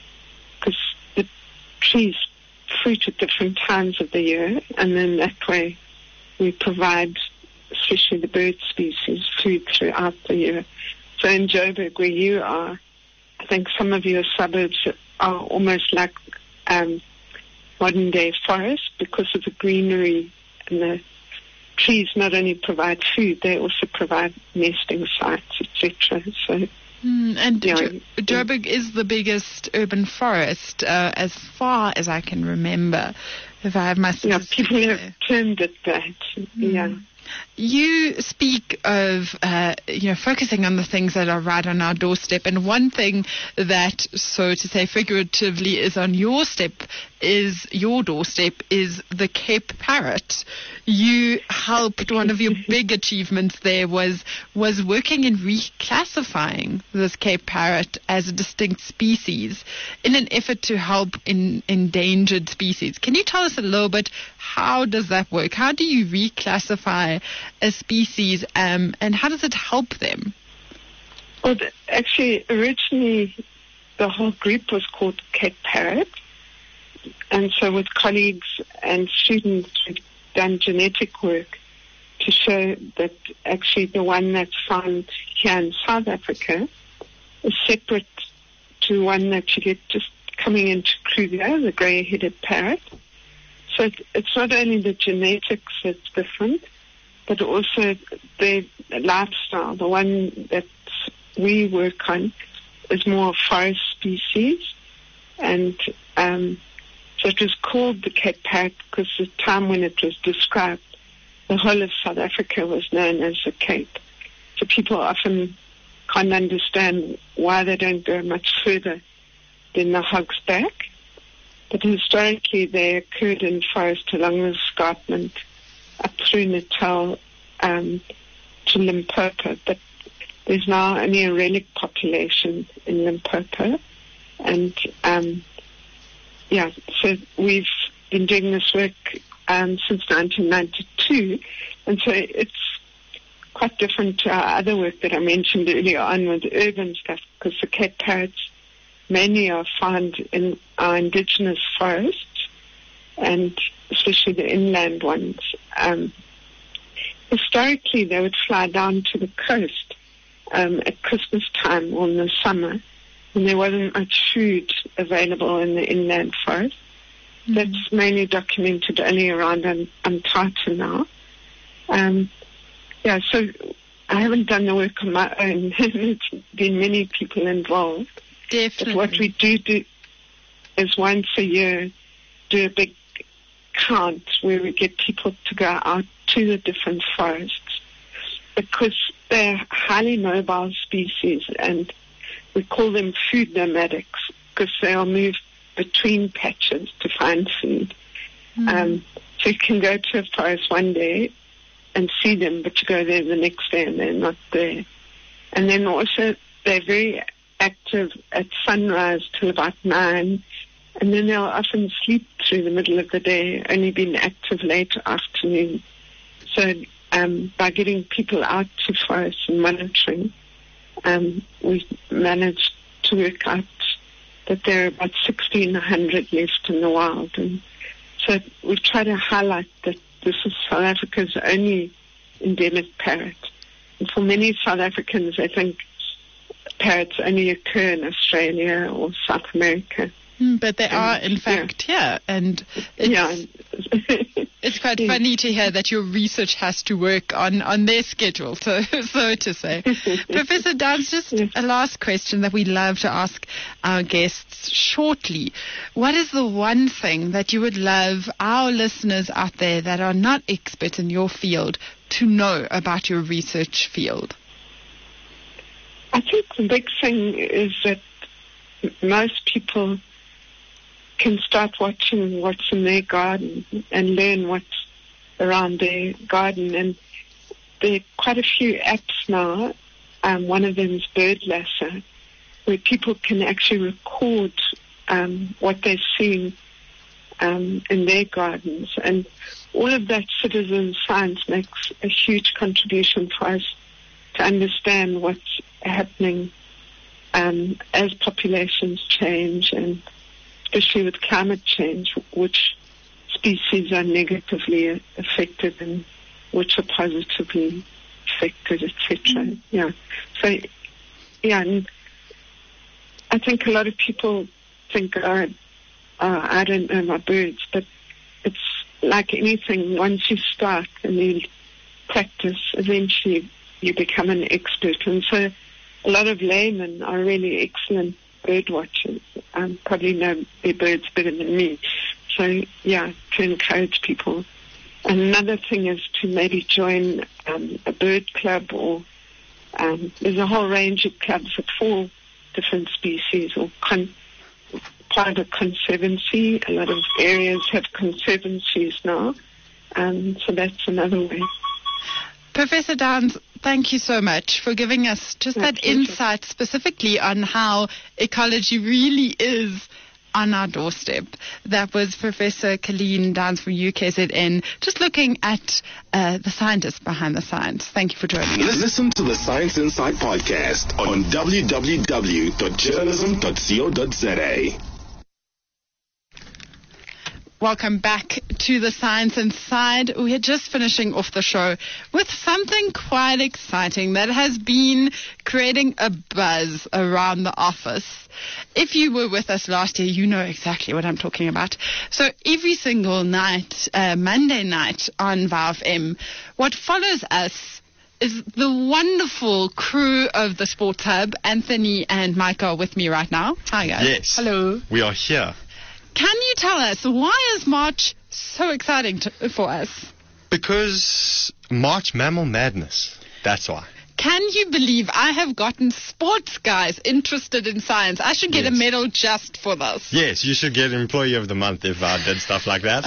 the trees fruit at different times of the year, and then that way we provide, especially the bird species, food throughout the year. So in Joburg, where you are, I think some of your suburbs are almost like um, modern-day forests because of the greenery, and the trees not only provide food, they also provide nesting sites, et cetera. So, mm, and yeah, jo- Joburg is the biggest urban forest, uh, as far as I can remember. If I have my yeah, people have termed it that. Mm. Yeah. You speak of, uh, you know, focusing on the things that are right on our doorstep, and one thing that, so to say figuratively, is on your step, is your doorstep, is the Cape parrot. You helped, one of your big achievements there was was working in reclassifying this Cape parrot as a distinct species in an effort to help in endangered species. Can you tell us a little bit, how does that work? How do you reclassify a species, um, and how does it help them? Well, actually, originally the whole group was called Cape Parrot, and so with colleagues and students, we've done genetic work to show that actually the one that's found here in South Africa is separate to one that you get just coming into Kruger, the grey-headed parrot. So it, it's not only the genetics that's different, but also the lifestyle. The one that we work on is more a forest species, and um, so it was called the Cape parrot because the time when it was described, the whole of South Africa was known as the Cape. So people often can't understand why they don't go much further than the Hog's Back. But historically, they occurred in forest along the escarpment up through Natal um, to Limpopo. But there's now only a relic population in Limpopo. And, um, yeah, so we've been doing this work um, since nineteen ninety-two. And so it's quite different to our other work that I mentioned earlier on with urban stuff, because the Cape parrots mainly are found in our indigenous forests, and especially the inland ones. Um, historically, they would fly down to the coast um, at Christmas time or in the summer, when there wasn't much food available in the inland forest. Mm-hmm. That's mainly documented only around Umtata now. Um, yeah, so I haven't done the work on my own. There's been many people involved. Definitely. But what we do do is once a year do a big count where we get people to go out to the different forests, because they're highly mobile species, and we call them food nomadics because they'll move between patches to find food. Mm. Um, so you can go to a forest one day and see them, but you go there the next day and they're not there. And then also they're very active at sunrise till about nine, and then they'll often sleep through the middle of the day, only being active late afternoon. So um, by getting people out to forests and monitoring, um, we managed to work out that there are about sixteen hundred left in the wild, and So we try to highlight that this is South Africa's only endemic parrot. And for many South Africans, I think parrots only occur in Australia or South America. Mm, but they and, are, in fact, yeah. here. And it's, yeah. it's quite yeah. funny to hear that your research has to work on, on their schedule, so, so to say. Professor Downs, just yes. a last question that we love to ask our guests shortly. What is the one thing that you would love our listeners out there that are not experts in your field to know about your research field? I think the big thing is that most people can start watching what's in their garden and learn what's around their garden. And there are quite a few apps now. Um, one of them is Birdlasser, where people can actually record um, what they're seeing um, in their gardens. And all of that citizen science makes a huge contribution for us to understand what's happening um, as populations change, and especially with climate change, which species are negatively affected and which are positively affected, et cetera. Mm. Yeah. So, yeah, and I think a lot of people think, oh, uh, I don't know my birds, but it's like anything. Once you start and you practice, eventually you become an expert. And so a lot of laymen are really excellent bird watchers, um, probably know their birds better than me. So, yeah, to encourage people. And another thing is to maybe join um, a bird club, or um, there's a whole range of clubs of four different species, or con- part of a conservancy. A lot of areas have conservancies now, um, so that's another way. Professor Downs, thank you so much for giving us just My that pleasure. insight specifically on how ecology really is on our doorstep. That was Professor Colleen Downs from U K Z N, just looking at uh, the scientists behind the science. Thank you for joining us. Listen to the Science Insight podcast on w w w dot journalism dot co dot z a. Welcome back to the Science Inside. We are just finishing off the show with something quite exciting that has been creating a buzz around the office. If you were with us last year, you know exactly what I'm talking about. So every single night, uh, Monday night on V O W F M, what follows us is the wonderful crew of the Sports Hub. Anthony and Mike are with me right now. Hi, guys. Yes. Hello. We are here. Can you tell us, why is March so exciting to, for us? Because March Mammal Madness. That's why. Can you believe I have gotten sports guys interested in science? I should get Yes. a medal just for this. Yes, you should get Employee of the Month if I did stuff like that.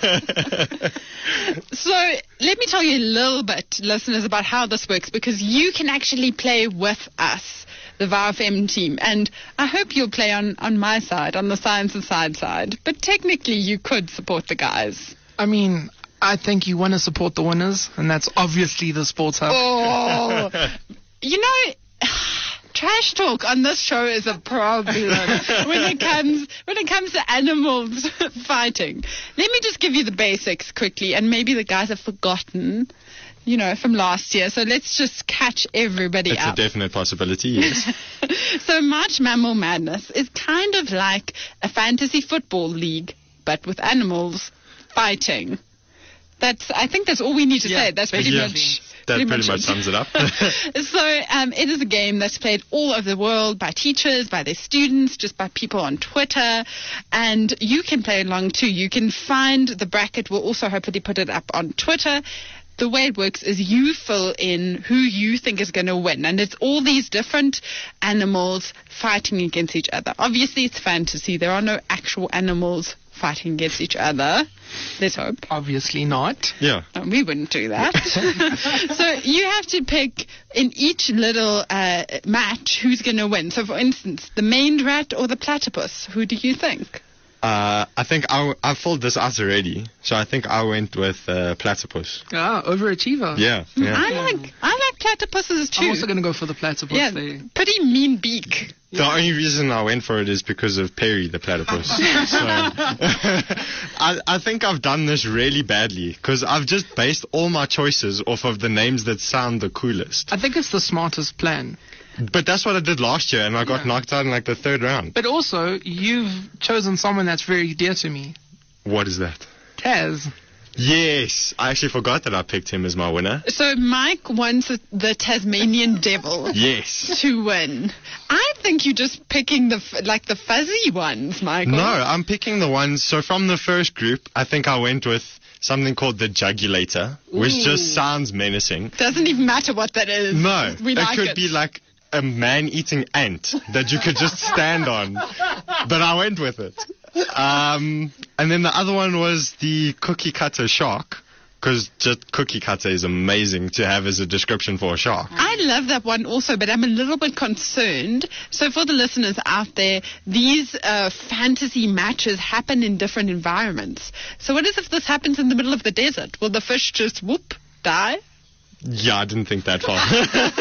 So let me tell you a little bit, listeners, about how this works, because you can actually play with us, the V O W F M team, and I hope you'll play on, on my side, on the Science Inside side, but technically you could support the guys. I mean, I think you want to support the winners, and that's obviously the Sports Hub. Oh, you know, trash talk on this show is a problem when it comes when it comes to animals fighting. Let me just give you the basics quickly, and maybe the guys have forgotten, you know, from last year. So let's just catch everybody It's up. a definite possibility, yes. So March Mammal Madness is kind of like a fantasy football league, but with animals fighting. That's. I think that's all we need to Yeah, say. That's pretty Yeah. much. That pretty much it. sums it up. So um, it is a game that's played all over the world by teachers, by their students, just by people on Twitter. And you can play along too. You can find the bracket. We'll also hopefully put it up on Twitter. The way it works is you fill in who you think is going to win. And it's all these different animals fighting against each other. Obviously, it's fantasy. There are no actual animals fighting against each other. Let's hope. Obviously not. Yeah. Oh, we wouldn't do that. So you have to pick in each little uh, match who's going to win. So, for instance, the maned rat or the platypus. Who do you think? Uh, I think I, I filled this out already, so I think I went with uh, platypus. Ah, overachiever. Yeah, yeah. I like I like platypuses too. I'm also going to go for the platypus. yeah, They, pretty mean beak. The only reason I went for it is because of Perry the platypus. so I, I think I've done this really badly because I've just based all my choices off of the names that sound the coolest. I think it's the smartest plan. But that's what I did last year, and I got Yeah. knocked out in like the third round. But also, you've chosen someone that's very dear to me. What is that? Taz. Yes, I actually forgot that I picked him as my winner. So Mike wants the Tasmanian Devil Yes. to win. I think you're just picking the f- like the fuzzy ones, Michael. No, I'm picking the ones. So from the first group, I think I went with something called the Jugulator, which Ooh. just sounds menacing. Doesn't even matter what that is. No, we it like could it. be like a man-eating ant that you could just stand on. But I went with it. Um, and then the other one was the Cookie Cutter Shark, because just Cookie Cutter is amazing to have as a description for a shark. I love that one also, but I'm a little bit concerned. So for the listeners out there, these uh, fantasy matches happen in different environments. So what is if this happens in the middle of the desert? Will the fish just whoop, die? Yeah, I didn't think that far.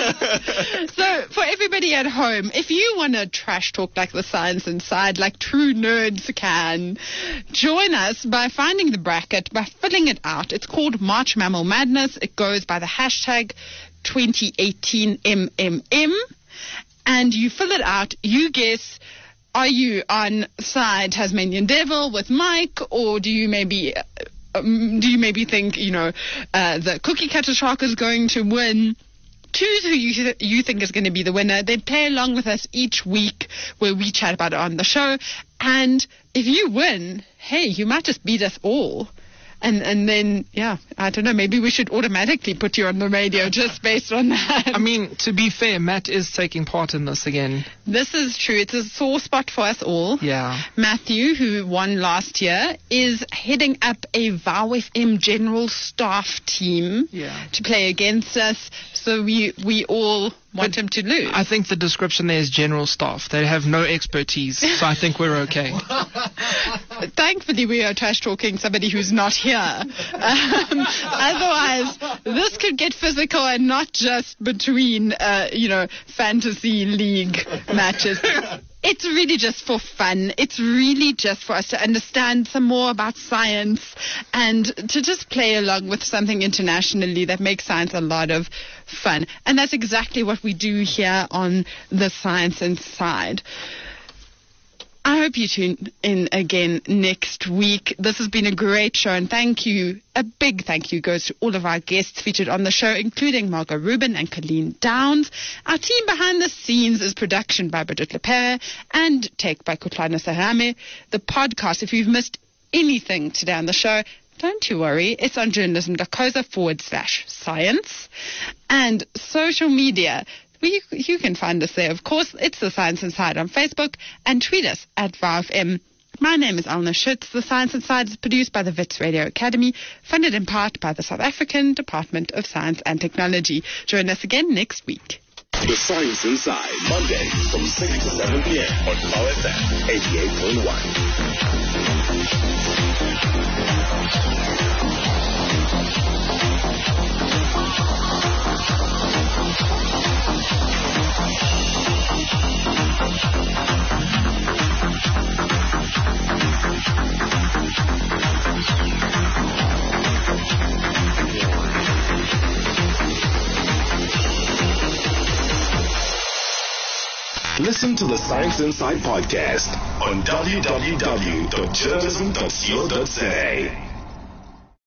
So for everybody at home, if you want to trash talk like the Science Inside, like true nerds can, join us by finding the bracket, by filling it out. It's called March Mammal Madness. It goes by the hashtag twenty eighteen M M M. And you fill it out. You guess, are you on side Tasmanian Devil with Mike, or do you maybe... Um, do you maybe think, you know, uh, the Cookie Cutter Shark is going to win? Choose who you, th- you think is going to be the winner. Then play along with us each week where we chat about it on the show. And if you win, hey, you might just beat us all. And and then, yeah, I don't know, maybe we should automatically put you on the radio just based on that. I mean, to be fair, Matt is taking part in this again. This is true. It's a sore spot for us all. Yeah. Matthew, who won last year, is heading up a Vow F M general staff team Yeah. to play against us. So we we all want him to lose. I think the description there is general staff. They have no expertise, so I think we're okay. Thankfully, we are trash talking somebody who's not here. Um, otherwise, this could get physical and not just between, uh, you know, fantasy league matches. It's really just for fun. It's really just for us to understand some more about science and to just play along with something internationally that makes science a lot of fun. And that's exactly what we do here on the Science Inside. I hope you tune in again next week. This has been a great show, and thank you. A big thank you goes to all of our guests featured on the show, including Margot Rubin and Colleen Downs. Our team behind the scenes is production by Bridget Lepere and tech by Kutlana Sahame. The podcast, if you've missed anything today on the show, don't you worry. It's on journalism.coza forward slash science. And social media. Well, you, you can find us there, of course. It's the Science Inside on Facebook, and tweet us at V A F M. My name is Alna Schutz. The Science Inside is produced by the Wits Radio Academy, funded in part by the South African Department of Science and Technology. Join us again next week. The Science Inside, Monday from six to seven p.m. on V A F M eighty-eight point Listen to the Science Inside podcast on w w w dot journalism dot co dot za.